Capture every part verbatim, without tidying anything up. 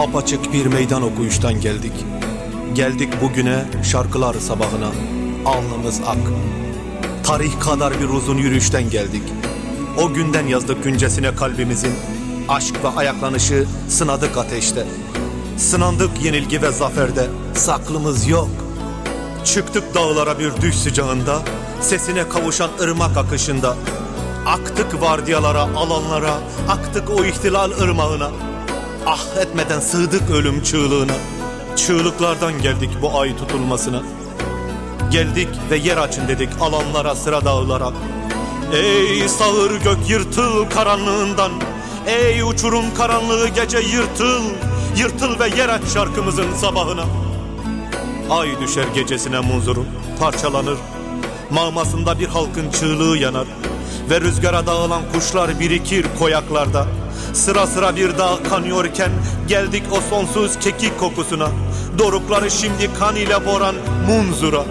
Apaçık bir meydan okuyuştan geldik. Geldik bugüne, şarkılar sabahına, alnımız ak. Tarih kadar bir uzun yürüyüşten geldik. O günden yazdık güncesine kalbimizin. Aşk ve ayaklanışı sınadık ateşte. Sınandık yenilgi ve zaferde, saklımız yok. Çıktık dağlara bir düş sıcağında, sesine kavuşan ırmak akışında. Aktık vardiyalara, alanlara, aktık o ihtilal ırmağına. Ah etmeden sığdık ölüm çığlığına. Çığlıklardan geldik bu ay tutulmasına. Geldik ve yer açın dedik alanlara, sıra dağlara. Ey sağır gök yırtıl karanlığından, ey uçurum karanlığı gece yırtıl. Yırtıl ve yer aç şarkımızın sabahına. Ay düşer gecesine munzurun, parçalanır. Mağmasında bir halkın çığlığı yanar. Ve rüzgara dağılan kuşlar birikir koyaklarda. Sıra sıra bir dağ kanıyorken geldik o sonsuz kekik kokusuna. Dorukları şimdi kan ile boran munzura.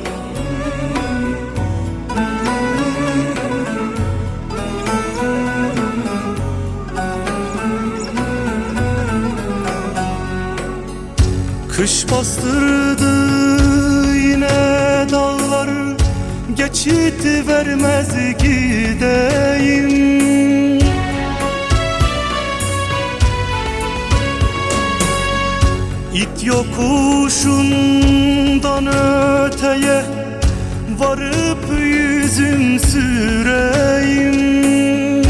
Kış bastırdı yine dağlar, geçit vermez gideyim. İt yokuşundan öteye varıp yüzüm süreyim.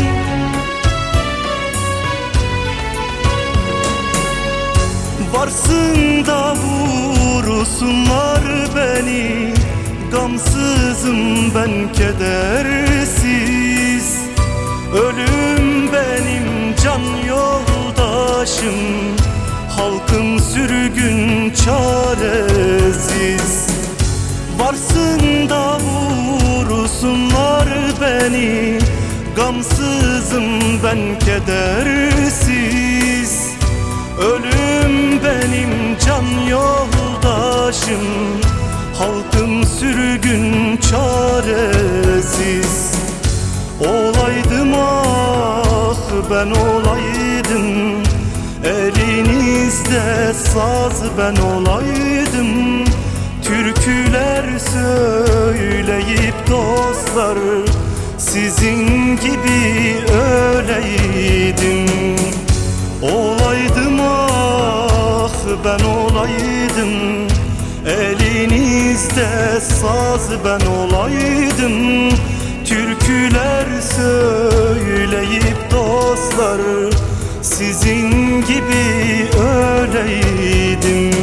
Varsın da vursunlar beni, gamsızım ben kedersiz. Ölüm benim can yoldaşım, halkım sürgün çaresiz. Varsın da vursunlar beni, gamsızım ben kedersiz. Ölüm benim can yoldaşım, halkım sürgün çaresiz. Olaydım ah ben olaydım, elinizde saz ben olaydım. Türküler söyleyip dostlar, sizin gibi öyleydim. Olaydım ah ben olaydım, elinizde saz ben olaydım. Türküler söyleyip dostlar, sizin gibi öyleydim.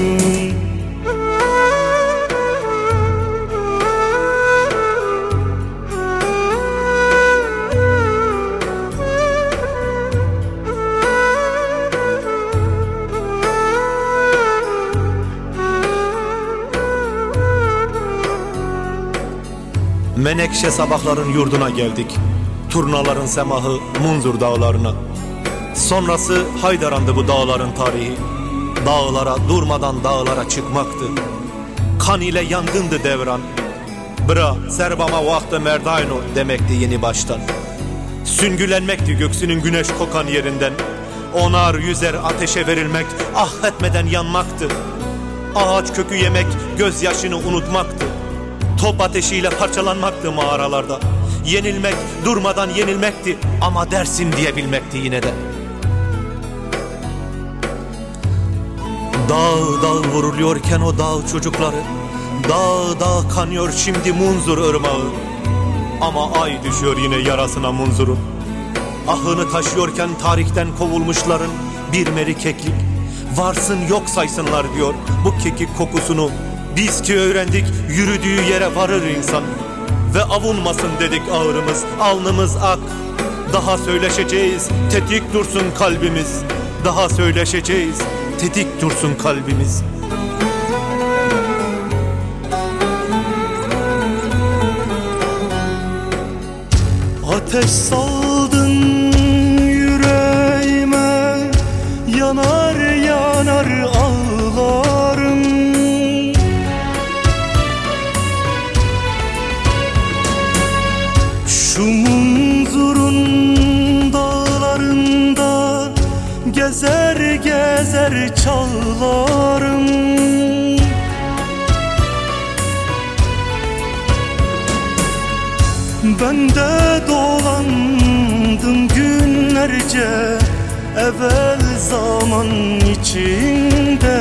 Menekşe sabahların yurduna geldik. Turnaların semahı Munzur dağlarına. Sonrası Haydaran'dı bu dağların tarihi. Dağlara durmadan dağlara çıkmaktı. Kan ile yangındı devran. Bra serbama vaktı merdayno demekti yeni baştan. Süngülenmekti göksünün güneş kokan yerinden. Onar yüzer ateşe verilmek, ah etmeden yanmaktı. Ağaç kökü yemek, gözyaşını unutmaktı. Top ateşiyle parçalanmaktı mağaralarda. Yenilmek, durmadan yenilmekti ama dersin diyebilmekti yine de. Dağ dağ vuruluyorken o dağ çocukları, dağ dağ kanıyor şimdi Munzur ırmağı. Ama ay düşüyor yine yarasına Munzur'un. Ahını taşıyorken tarihten kovulmuşların bir meri keklik. Varsın yok saysınlar diyor bu kekik kokusunu. Biz ki öğrendik yürüdüğü yere varır insan. Ve avunmasın dedik ağrımız, alnımız ak. Daha söyleşeceğiz, tetik dursun kalbimiz. Daha söyleşeceğiz, tetik dursun kalbimiz. Ateş saldın yüreğime, yanar yanar ağlarım. Şu Munzur'un dağlarında gezer gezer türküler çalarım. Ben de dolandım günlerce evvel zaman içinde,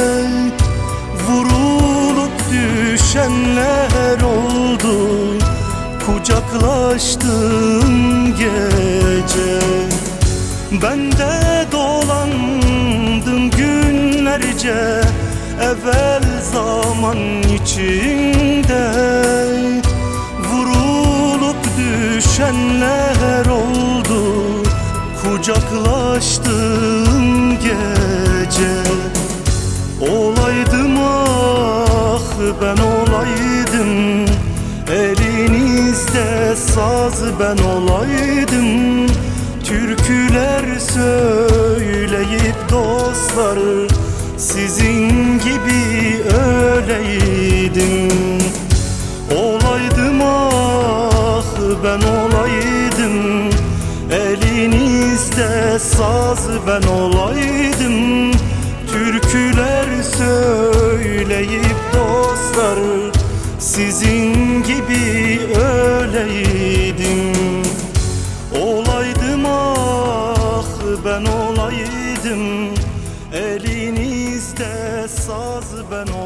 vurulup düşenler oldu, kucaklaştım gece. Ben de dolandım günlerce evvel zaman içinde, vurulup düşenler oldu, kucaklaştım gece. Olaydım ah ben olaydım, elinizde saz ben olaydım, türküler söyleyip dostlar sizin gibi öyleydim. Olaydım ah ben olaydım, elinizde saz ben olaydım, türküler söyleyip dostlar sizin gibi öyleydim. Olaydım ah ben olaydım, elinizde saz ben olaydım,